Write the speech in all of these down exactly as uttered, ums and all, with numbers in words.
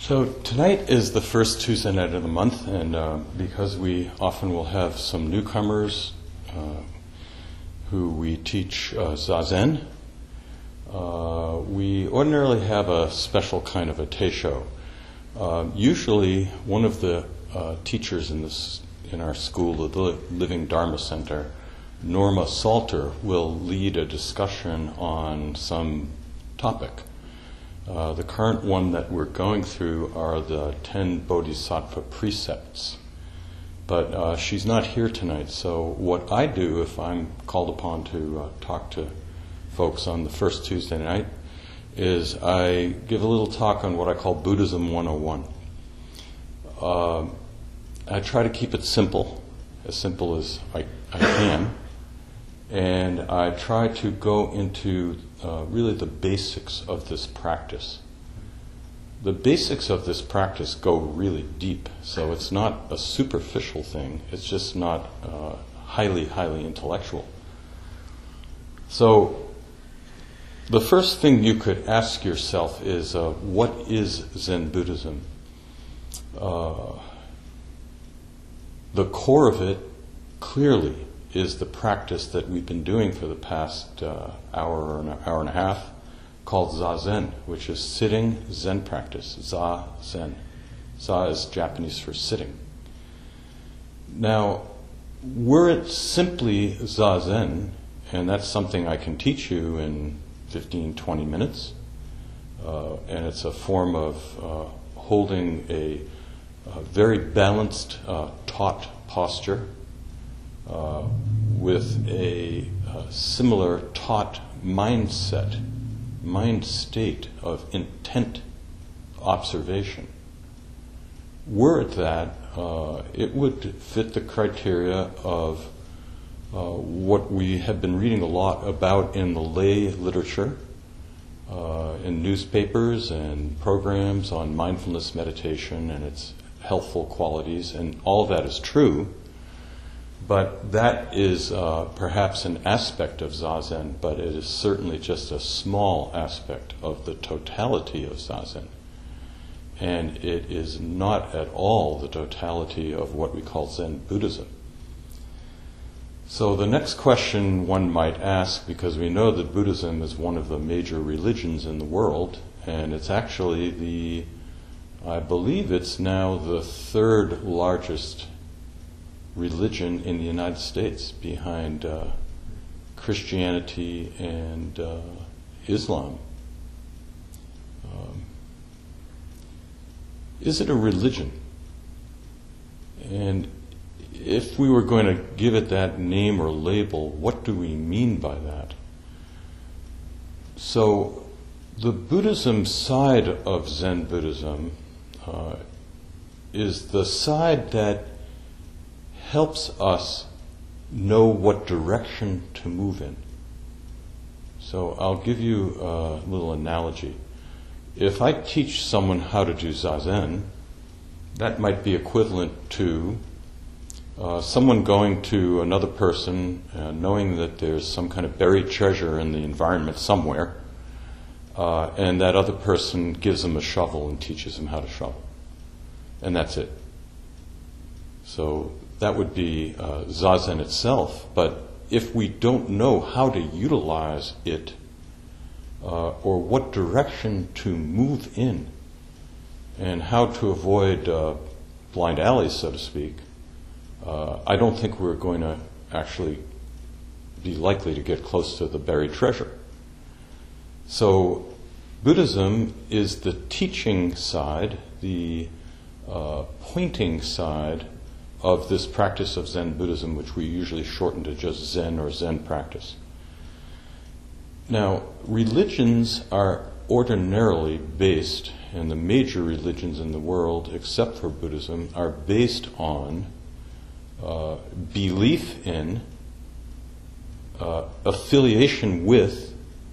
So tonight is the first Tuesday night of the month, and uh, because we often will have some newcomers uh, who we teach uh, Zazen, uh, we ordinarily have a special kind of a teisho. Uh, usually, one of the uh, teachers in this in our school, the Living Dharma Center, Norma Salter, will lead a discussion on some topic. Uh, the current one that we're going through are the ten Bodhisattva precepts. But uh, she's not here tonight, so what I do if I'm called upon to uh, talk to folks on the first Tuesday night is I give a little talk on what I call Buddhism one oh one. Uh, I try to keep it simple, as simple as I, I can, and I try to go into Uh, really the basics of this practice. The basics of this practice go really deep, so it's not a superficial thing. It's just not uh, highly, highly intellectual. So the first thing you could ask yourself is, uh, what is Zen Buddhism? Uh, the core of it, clearly, is the practice that we've been doing for the past uh, hour or an hour and a half, called Zazen, which is sitting Zen practice, Za-Zen. Za is Japanese for sitting. Now, were it simply Zazen, and that's something I can teach you in fifteen, twenty minutes, uh, and it's a form of uh, holding a, a very balanced, uh, taut posture, Uh, with a uh, similar taut mindset, mind state of intent observation. Were it that, uh, it would fit the criteria of uh, what we have been reading a lot about in the lay literature, uh, in newspapers and programs on mindfulness meditation and its healthful qualities, and all of that is true. But that is uh, perhaps an aspect of Zazen, but it is certainly just a small aspect of the totality of Zazen. And it is not at all the totality of what we call Zen Buddhism. So the next question one might ask, because we know that Buddhism is one of the major religions in the world, and it's actually the, I believe it's now the third largest religion in the United States, behind uh, Christianity and uh, Islam. Um, is it a religion? And if we were going to give it that name or label, what do we mean by that? So the Buddhism side of Zen Buddhism uh, is the side that helps us know what direction to move in. So I'll give you a little analogy. If I teach someone how to do Zazen, that might be equivalent to uh, someone going to another person, uh, knowing that there's some kind of buried treasure in the environment somewhere, uh, and that other person gives them a shovel and teaches them how to shovel. And that's it. So that would be uh, Zazen itself, but if we don't know how to utilize it uh, or what direction to move in and how to avoid uh, blind alleys, so to speak, uh, I don't think we're going to actually be likely to get close to the buried treasure. So Buddhism is the teaching side, the uh, pointing side of this practice of Zen Buddhism, which we usually shorten to just Zen or Zen practice. Now, religions are ordinarily based, and the major religions in the world, except for Buddhism, are based on uh, belief in, uh, affiliation with,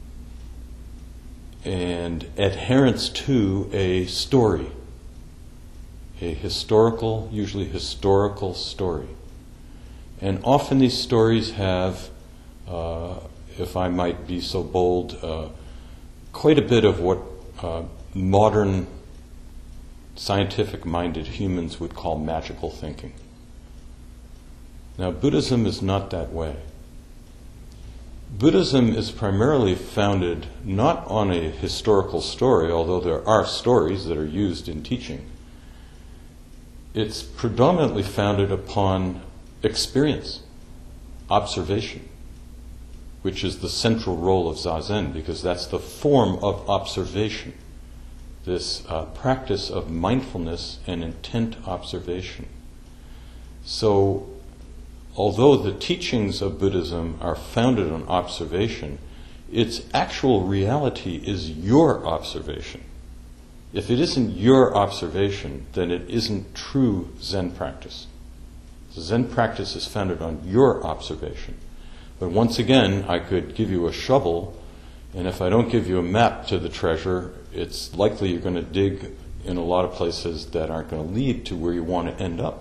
and adherence to a story. A historical, usually historical story. And often these stories have, uh, if I might be so bold, uh, quite a bit of what uh, modern scientific-minded humans would call magical thinking. Now, Buddhism is not that way. Buddhism is primarily founded not on a historical story, although there are stories that are used in teaching. It's predominantly founded upon experience, observation, which is the central role of Zazen, because that's the form of observation, this uh, practice of mindfulness and intent observation. So, although the teachings of Buddhism are founded on observation, its actual reality is your observation. If it isn't your observation, then it isn't true Zen practice. The Zen practice is founded on your observation. But once again, I could give you a shovel, and if I don't give you a map to the treasure, it's likely you're going to dig in a lot of places that aren't going to lead to where you want to end up.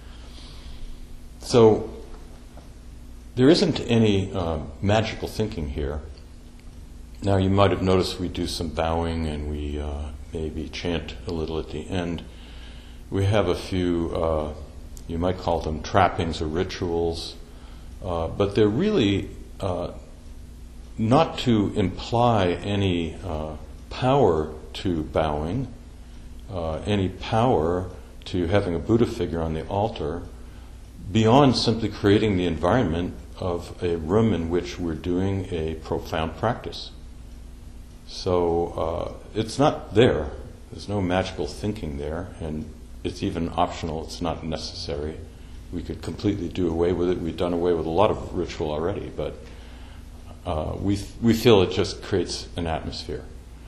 So, there isn't any uh, magical thinking here. Now, you might have noticed we do some bowing and we uh, maybe chant a little at the end. We have a few, uh, you might call them trappings or rituals, uh, but they're really uh, not to imply any uh, power to bowing, uh, any power to having a Buddha figure on the altar, beyond simply creating the environment of a room in which we're doing a profound practice. So uh, it's not there. There's no magical thinking there, and it's even optional. It's not necessary. We could completely do away with it. We've done away with a lot of ritual already, but uh, we we feel it just creates an atmosphere.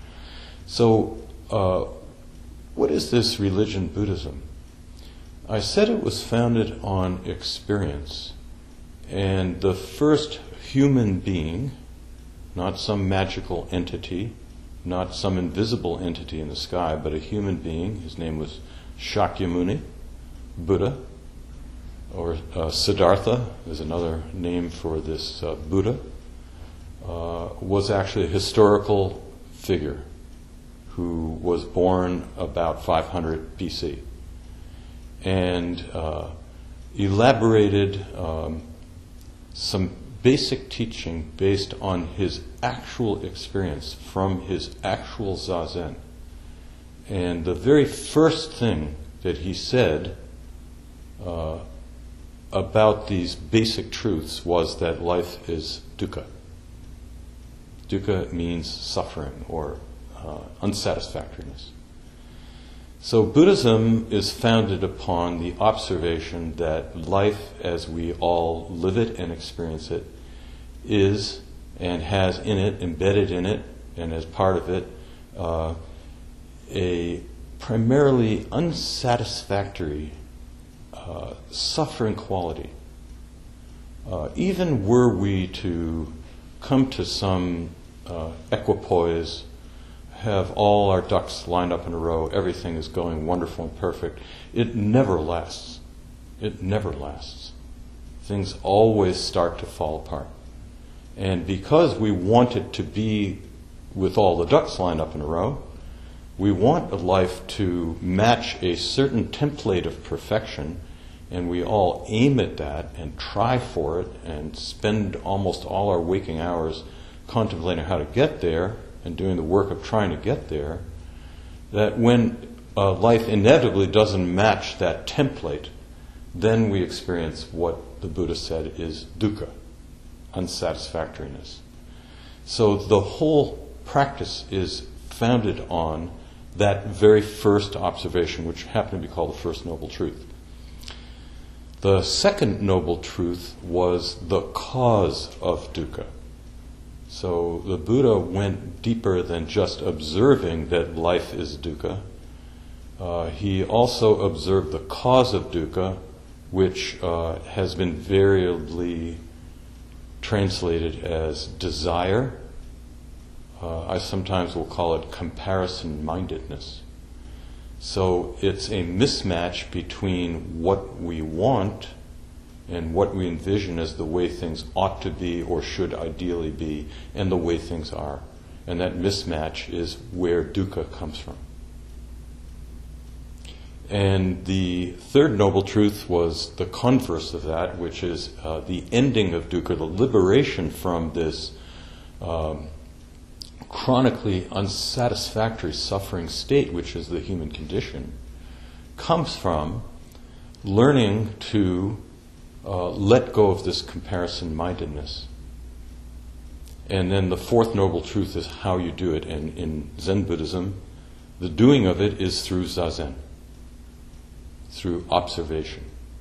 So uh, what is this religion, Buddhism? I said it was founded on experience. And the first human being, not some magical entity, not some invisible entity in the sky, but a human being, his name was Shakyamuni, Buddha, or uh, Siddhartha is another name for this uh, Buddha, uh, was actually a historical figure who was born about five hundred B C and uh, elaborated um, some basic teaching based on his actual experience from his actual Zazen. And the very first thing that he said uh, about these basic truths was that life is dukkha. Dukkha means suffering or uh, unsatisfactoriness. So Buddhism is founded upon the observation that life as we all live it and experience it is and has in it, embedded in it, and as part of it, uh, a primarily unsatisfactory, uh, suffering quality. Uh, even were we to come to some uh, equipoise, have all our ducks lined up in a row, everything is going wonderful and perfect, it never lasts. It never lasts. Things always start to fall apart. And because we want it to be with all the ducks lined up in a row, we want a life to match a certain template of perfection, and we all aim at that and try for it and spend almost all our waking hours contemplating how to get there and doing the work of trying to get there, that when uh, life inevitably doesn't match that template, then we experience what the Buddha said is dukkha, unsatisfactoriness. So the whole practice is founded on that very first observation, which happened to be called the First Noble Truth. The second Noble Truth was the cause of dukkha. So the Buddha went deeper than just observing that life is dukkha. Uh, he also observed the cause of dukkha, which uh, has been variably translated as desire. Uh, I sometimes will call it comparison-mindedness. So it's a mismatch between what we want and what we envision as the way things ought to be or should ideally be, and the way things are. And that mismatch is where dukkha comes from. And the third noble truth was the converse of that, which is uh, the ending of dukkha, the liberation from this um, chronically unsatisfactory suffering state, which is the human condition, comes from learning to uh, let go of this comparison-mindedness. And then the fourth noble truth is how you do it. And in Zen Buddhism, the doing of it is through zazen, through observation.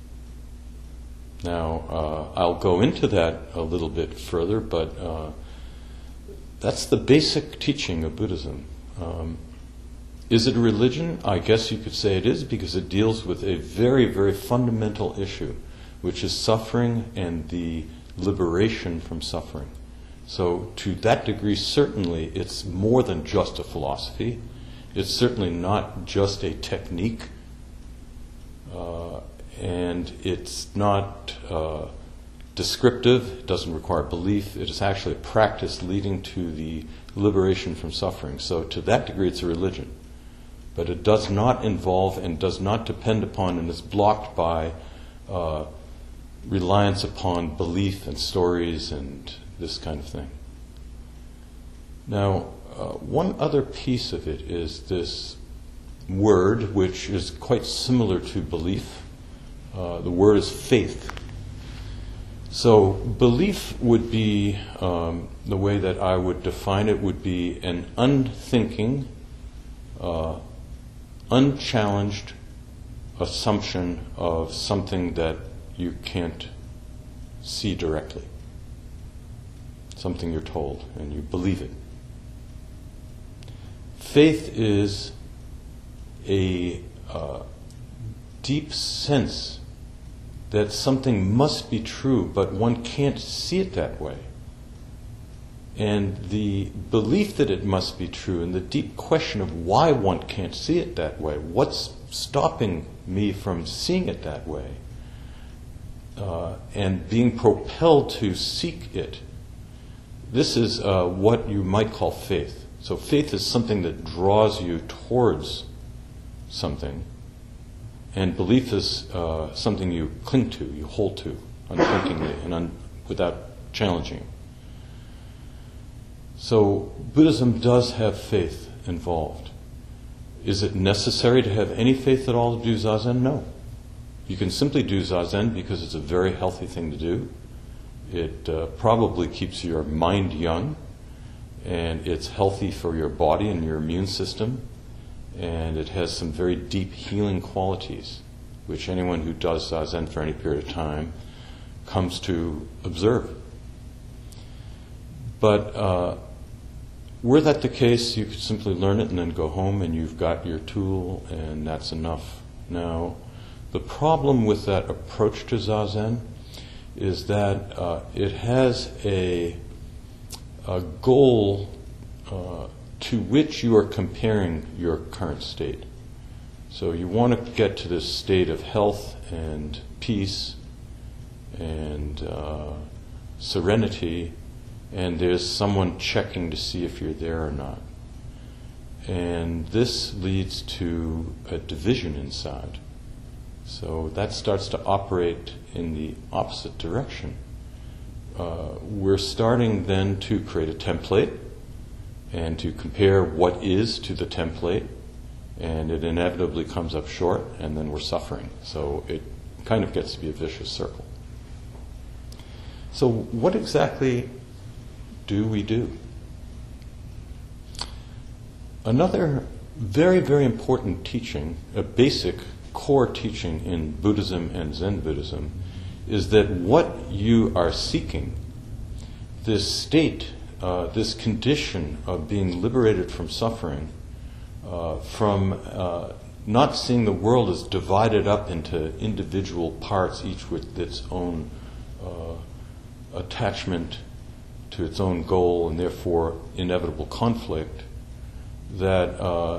Now, uh, I'll go into that a little bit further, but uh, that's the basic teaching of Buddhism. Um, is it a religion? I guess you could say it is, because it deals with a very, very fundamental issue, which is suffering and the liberation from suffering. So to that degree, certainly, it's more than just a philosophy. It's certainly not just a technique. Uh, and it's not uh, descriptive, it doesn't require belief, it is actually a practice leading to the liberation from suffering. So to that degree it's a religion. But it does not involve and does not depend upon and is blocked by uh, reliance upon belief and stories and this kind of thing. Now, uh, one other piece of it is this word, which is quite similar to belief. Uh, the word is faith. So belief would be, um, the way that I would define it, would be an unthinking, uh, unchallenged assumption of something that you can't see directly. Something you're told and you believe it. Faith is a uh, deep sense that something must be true, but one can't see it that way. And the belief that it must be true, and the deep question of why one can't see it that way, what's stopping me from seeing it that way, uh, and being propelled to seek it, this is uh, what you might call faith. So faith is something that draws you towards something, and belief is uh, something you cling to, you hold to, unthinkingly and un- without challenging. So Buddhism does have faith involved. Is it necessary to have any faith at all to do zazen? No. You can simply do zazen because it's a very healthy thing to do. It uh, probably keeps your mind young, and it's healthy for your body and your immune system, and it has some very deep healing qualities, which anyone who does zazen for any period of time comes to observe. But uh, were that the case, you could simply learn it and then go home and you've got your tool and that's enough. Now, the problem with that approach to zazen is that uh, it has a, a goal uh, to which you are comparing your current state. So you want to get to this state of health and peace and uh, serenity, and there's someone checking to see if you're there or not. And this leads to a division inside. So that starts to operate in the opposite direction. Uh, we're starting then to create a template and to compare what is to the template, and it inevitably comes up short, and then we're suffering. So it kind of gets to be a vicious circle. So what exactly do we do? Another very, very important teaching, a basic core teaching in Buddhism and Zen Buddhism, is that what you are seeking, this state, uh, this condition of being liberated from suffering, uh, from uh, not seeing the world as divided up into individual parts, each with its own uh, attachment to its own goal and therefore inevitable conflict, that uh,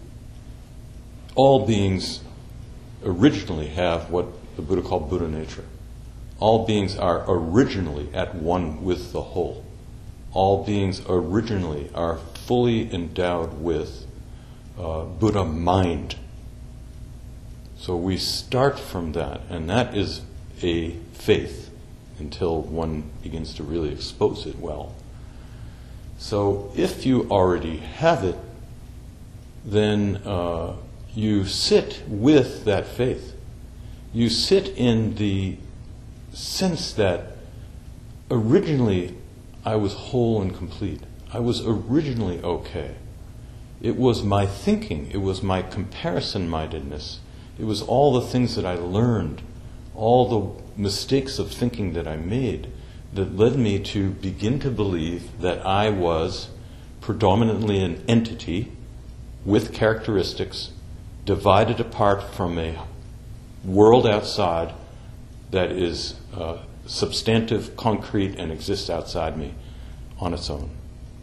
all beings originally have what the Buddha called Buddha nature. All beings are originally at one with the whole. All beings originally are fully endowed with uh, Buddha mind. So we start from that, and that is a faith until one begins to really expose it well. So if you already have it, then uh, you sit with that faith. You sit in the sense that originally I was whole and complete. I was originally okay. It was my thinking, it was my comparison-mindedness, it was all the things that I learned, all the mistakes of thinking that I made that led me to begin to believe that I was predominantly an entity with characteristics divided apart from a world outside that is uh, substantive, concrete, and exists outside me on its own.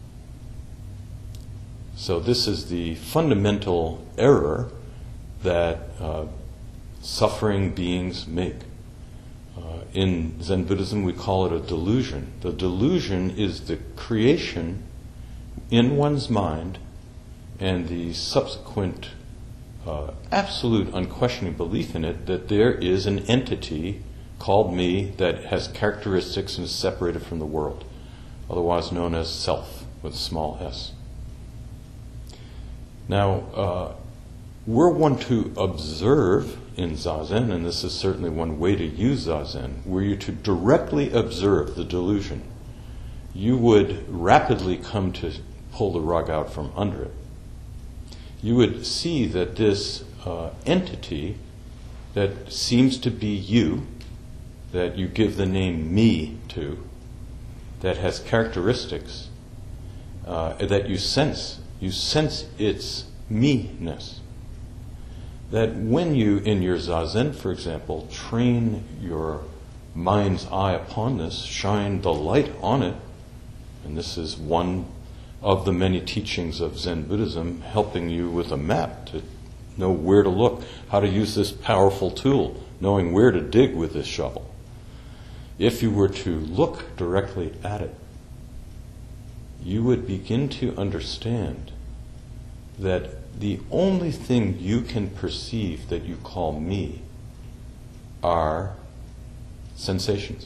So this is the fundamental error that uh, suffering beings make. Uh, in Zen Buddhism, we call it a delusion. The delusion is the creation in one's mind and the subsequent uh, absolute unquestioning belief in it that there is an entity called me that has characteristics and is separated from the world, otherwise known as self with a small s. Now, uh, we're one to observe in Zazen, and this is certainly one way to use Zazen, were you to directly observe the delusion, you would rapidly come to pull the rug out from under it. You would see that this uh, entity that seems to be you, that you give the name me to, that has characteristics uh, that you sense, you sense its me-ness. That when you, in your Zazen, for example, train your mind's eye upon this, shine the light on it, and this is one of the many teachings of Zen Buddhism, helping you with a map to know where to look, how to use this powerful tool, knowing where to dig with this shovel. If you were to look directly at it, you would begin to understand that the only thing you can perceive that you call me are sensations.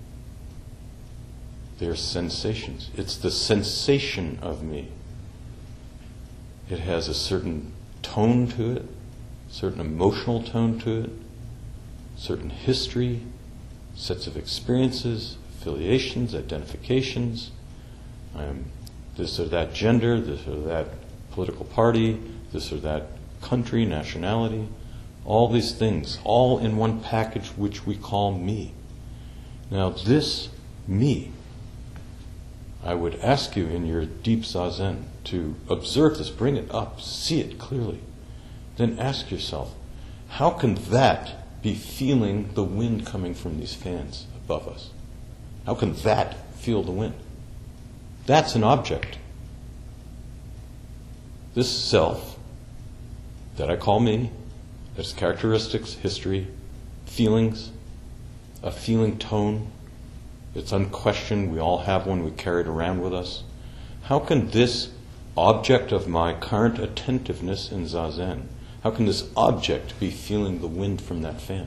They're sensations. It's the sensation of me. It has a certain tone to it, certain emotional tone to it, certain history, sets of experiences, affiliations, identifications. I am this or that gender, this or that political party, this or that country, nationality, all these things, all in one package which we call me. Now this me, I would ask you in your deep Zazen to observe this, bring it up, see it clearly. Then ask yourself, how can that be feeling the wind coming from these fans above us? How can that feel the wind? That's an object. This self that I call me, that's characteristics, history, feelings, a feeling tone, it's unquestioned, we all have one, we carry it around with us. How can this object of my current attentiveness in Zazen, how can this object be feeling the wind from that fan?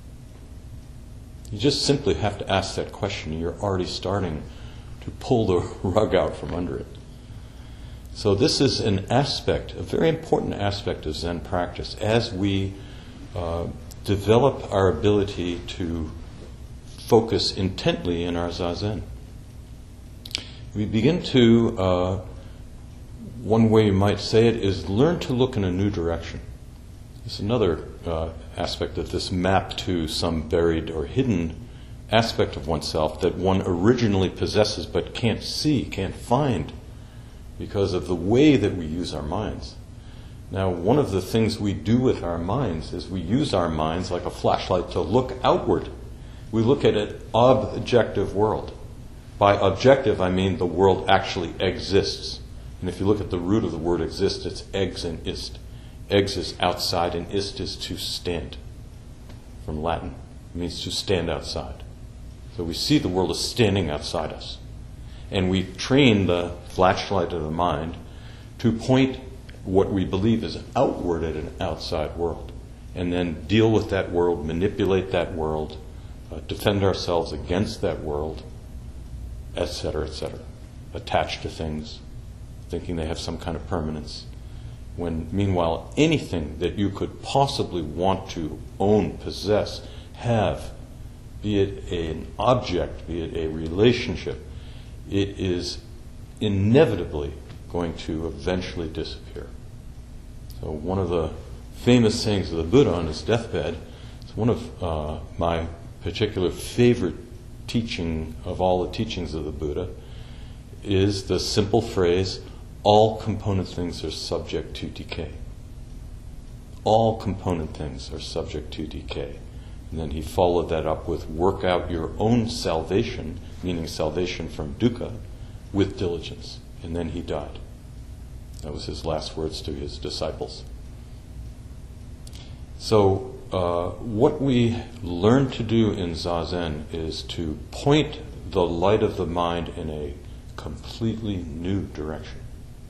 You just simply have to ask that question, and you're already starting to pull the rug out from under it. So this is an aspect, a very important aspect of Zen practice as we uh, develop our ability to focus intently in our Zazen. We begin to, uh, one way you might say it, is learn to look in a new direction. It's another uh, aspect of this map to some buried or hidden aspect of oneself that one originally possesses but can't see, can't find, because of the way that we use our minds. Now, one of the things we do with our minds is we use our minds like a flashlight to look outward. We look at an objective world. By objective, I mean the world actually exists. And if you look at the root of the word exist, it's egs and ist. Egs is outside and ist is to stand. From Latin, it means to stand outside. So we see the world as standing outside us. And we train the flashlight of the mind to point what we believe is outward at an outside world. and then deal with that world, manipulate that world, uh, defend ourselves against that world, et cetera, et cetera. Attached to things, thinking they have some kind of permanence. When, meanwhile, anything that you could possibly want to own, possess, have, be it an object, be it a relationship, it is inevitably going to eventually disappear. So one of the famous sayings of the Buddha on his deathbed, it's one of uh, my particular favorite teaching of all the teachings of the Buddha, is the simple phrase, all component things are subject to decay. All component things are subject to decay. And then he followed that up with, work out your own salvation, meaning salvation from dukkha, with diligence. And then he died. That was his last words to his disciples. So uh, what we learn to do in Zazen is to point the light of the mind in a completely new direction.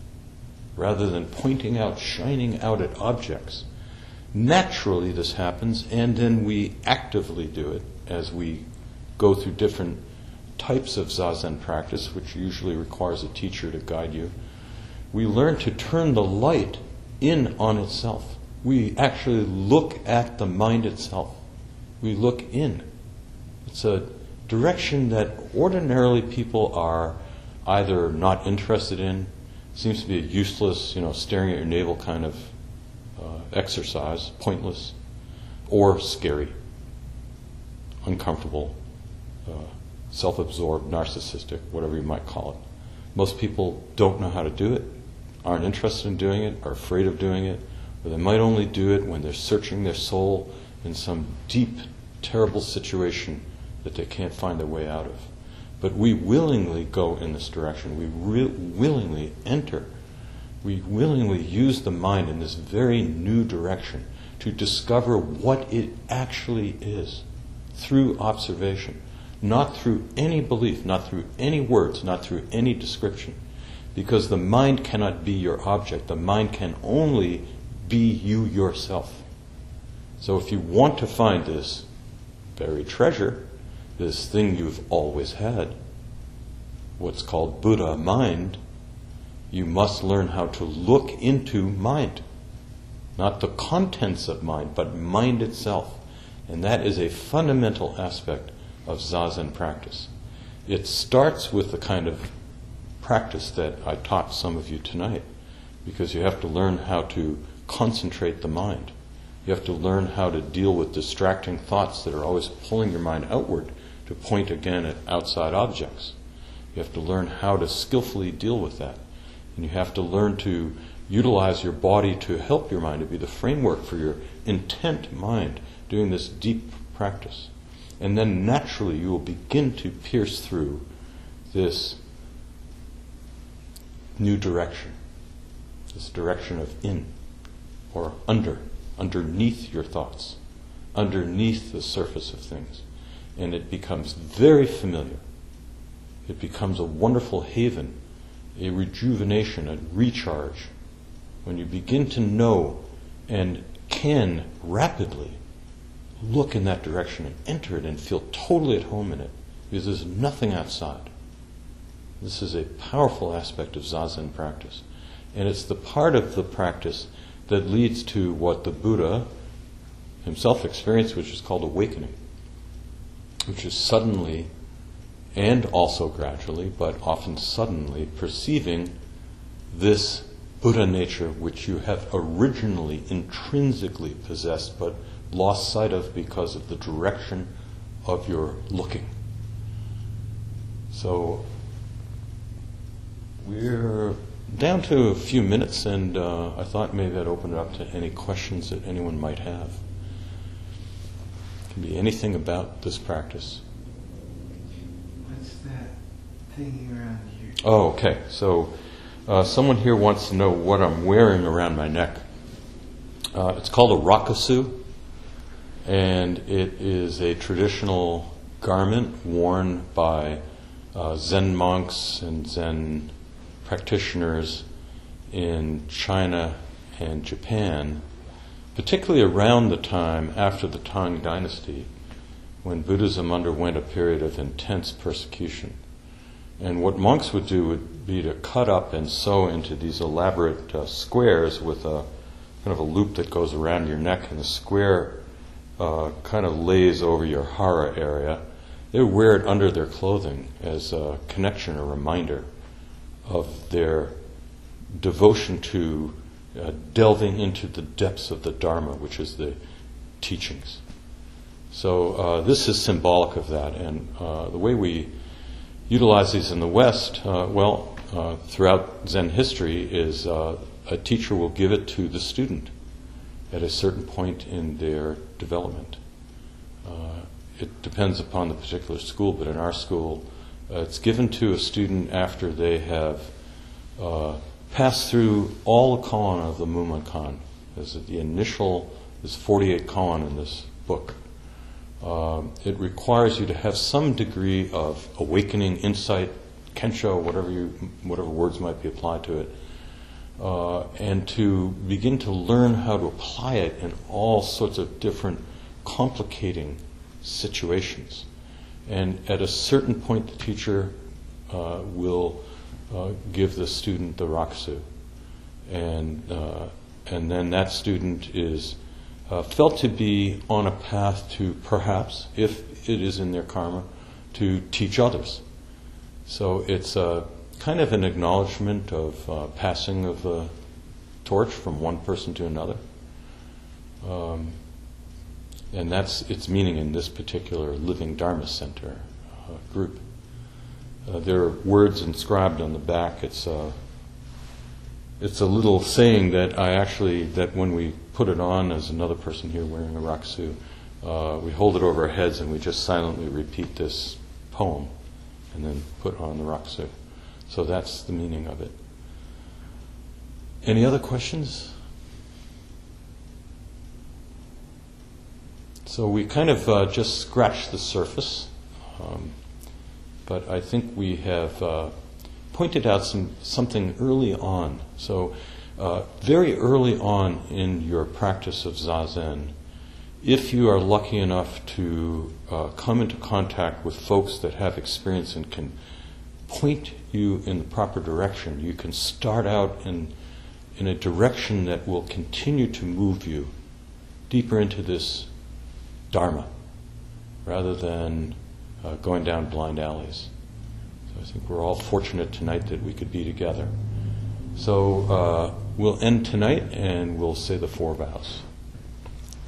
Rather than pointing out, shining out at objects. Naturally this happens, and then we actively do it as we go through different types of Zazen practice, which usually requires a teacher to guide you. We learn to turn the light in on itself. We actually look at the mind itself. We look in. It's a direction that ordinarily people are either not interested in, seems to be a useless, you know, staring at your navel kind of uh, exercise, pointless, or scary, uncomfortable, uh, self-absorbed, narcissistic, whatever you might call it. Most people don't know how to do it, aren't interested in doing it, are afraid of doing it, or they might only do it when they're searching their soul in some deep, terrible situation that they can't find their way out of. But we willingly go in this direction. We re- willingly enter. We willingly use the mind in this very new direction to discover what it actually is through observation, not through any belief, not through any words, not through any description. Because the mind cannot be your object. The mind can only be you yourself. So if you want to find this buried treasure, this thing you've always had, what's called Buddha mind, you must learn how to look into mind. Not the contents of mind, but mind itself. And that is a fundamental aspect of Zazen practice. It starts with the kind of practice that I taught some of you tonight, because you have to learn how to concentrate the mind. You have to learn how to deal with distracting thoughts that are always pulling your mind outward to point again at outside objects. You have to learn how to skillfully deal with that. And you have to learn to utilize your body to help your mind, to be the framework for your intent mind, doing this deep practice. And then naturally you will begin to pierce through this new direction, this direction of in, or under, underneath your thoughts, underneath the surface of things. And it becomes very familiar. It becomes a wonderful haven, a rejuvenation, a recharge. When you begin to know and can rapidly look in that direction and enter it and feel totally at home in it, because there's nothing outside. This is a powerful aspect of Zazen practice. And it's the part of the practice that leads to what the Buddha himself experienced, which is called awakening. Which is suddenly, and also gradually, but often suddenly, perceiving this Buddha nature which you have originally intrinsically possessed but lost sight of because of the direction of your looking. So we're down to a few minutes, and uh, I thought maybe I'd open it up to any questions that anyone might have. Be anything about this practice. What's that thing around here? Oh, okay. So uh, someone here wants to know what I'm wearing around my neck. Uh, it's called a rakusu, and it is a traditional garment worn by uh, Zen monks and Zen practitioners in China and Japan particularly around the time after the Tang Dynasty, when Buddhism underwent a period of intense persecution. And what monks would do would be to cut up and sew into these elaborate uh, squares with a kind of a loop that goes around your neck, and the square uh, kind of lays over your hara area. They would wear it under their clothing as a connection, a reminder of their devotion to uh, delving into the depths of the Dharma, which is the teachings. So uh, this is symbolic of that, and uh, the way we utilize these in the West, uh, well, uh, throughout Zen history, is uh, a teacher will give it to the student at a certain point in their development. Uh, it depends upon the particular school, but in our school, uh, it's given to a student after they have uh, passed through all the koan of the Mumonkan. There's the initial, there's forty-eight koan in this book. Uh, it requires you to have some degree of awakening, insight, kensho, whatever you, whatever words might be applied to it, uh, and to begin to learn how to apply it in all sorts of different complicating situations. And at a certain point, the teacher uh, will uh, give the student the rakusu, and uh, and then that student is Uh, felt to be on a path to perhaps, if it is in their karma, to teach others. So it's a kind of an acknowledgement of uh, passing of the torch from one person to another. Um, and that's its meaning in this particular Living Dharma Center uh, group. Uh, there are words inscribed on the back. It's a, it's a little saying that I actually, that when we put it on as another person here wearing a rakusu, uh, we hold it over our heads and we just silently repeat this poem and then put on the rakusu. So that's the meaning of it. Any other questions? So we kind of uh, just scratched the surface, um, but I think we have uh, pointed out some something early on. So uh, very early on in your practice of Zazen, if you are lucky enough to uh, come into contact with folks that have experience and can point you in the proper direction, you can start out in in a direction that will continue to move you deeper into this Dharma, rather than uh, going down blind alleys. So I think we're all fortunate tonight that we could be together. So uh, we'll end tonight and we'll say the four vows.